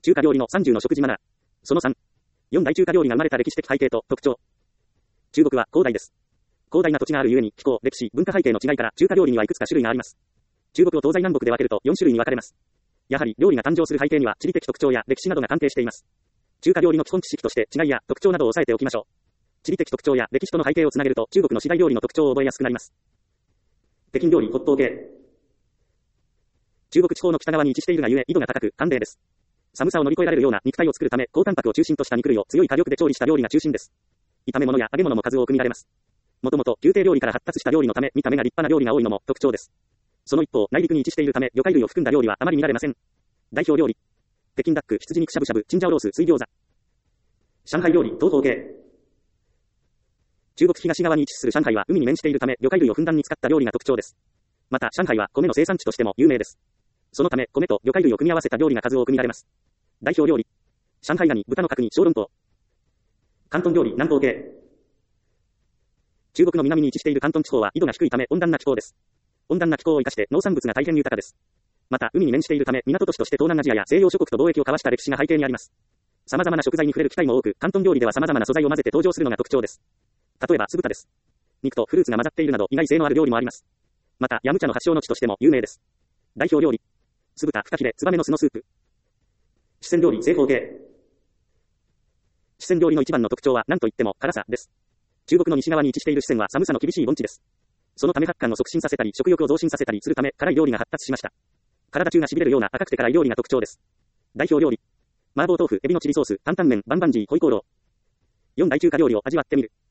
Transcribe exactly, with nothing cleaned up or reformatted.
中華料理のさんじゅうの食事マナー。そのさん。よん大中華料理が生まれた歴史的背景と特徴。中国は広大です。広大な土地があるゆえに気候、歴史、文化背景の違いから中華料理にはいくつか種類があります。中国を東西南北で分けるとよん種類に分かれます。やはり料理が誕生する背景には地理的特徴や歴史などが関係しています。中華料理の基本知識として違いや特徴などを押さえておきましょう。地理的特徴や歴史との背景をつなげると中国の次第料理の特徴を覚えやすくなります。北京料理骨董系。中国地方の北側に位置しているがゆえ緯度が高く寒冷です。寒さを乗り越えられるような肉体を作るため高タンパクを中心とした肉類を強い火力で調理した料理が中心です。炒め物や揚げ物も数多く見られます。もともと宮廷料理から発達した料理のため見た目が立派な料理が多いのも特徴です。その一方、内陸に位置しているため魚介類を含んだ料理はあまり見られません。代表料理。北京ダック、羊肉しゃぶしゃぶ、チンジャオロース、水餃子。上海料理、東方系。中国東側に位置する上海は海に面しているため魚介類をふんだんに使った料理が特徴です。また上海は米の生産地としても有名です。そのため米と魚介類を組み合わせた料理が数多く見られます。代表料理。上海ガニ、豚の角煮、小籠包。広東料理、南方系。中国の南に位置している広東地方は緯度が低いため温暖な気候です。温暖な気候を生かして農産物が大変豊かです。また海に面しているため港都市として東南アジアや西洋諸国と貿易を交わした歴史が背景にあります。様々な食材に触れる機会も多く、広東料理では様々な素材を混ぜて登場するのが特徴です。例えば酢豚です。肉とフルーツが混ざっているなど意外性のある料理もあります。またヤムチャの発祥の地としても有名です。代表料理。酢豚二切れ、ツバメの巣のスープ。四川料理、西方系。四川料理の一番の特徴は何といっても辛さです。中国の西側に位置している四川は寒さの厳しい盆地です。そのため発汗を促進させたり食欲を増進させたりするため辛い料理が発達しました。体中が痺れるような赤くて辛い料理が特徴です。代表料理。麻婆豆腐、エビのチリソース、担々麺、バンバンジー、ホイコーロー。よん大中華料理を味わってみる。